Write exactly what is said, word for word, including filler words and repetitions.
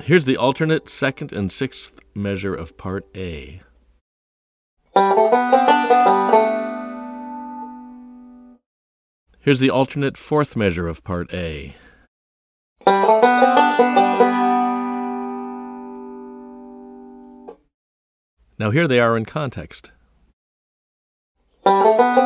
Here's the alternate second and sixth measure of part A. Here's the alternate fourth measure of part A. Now here they are in context.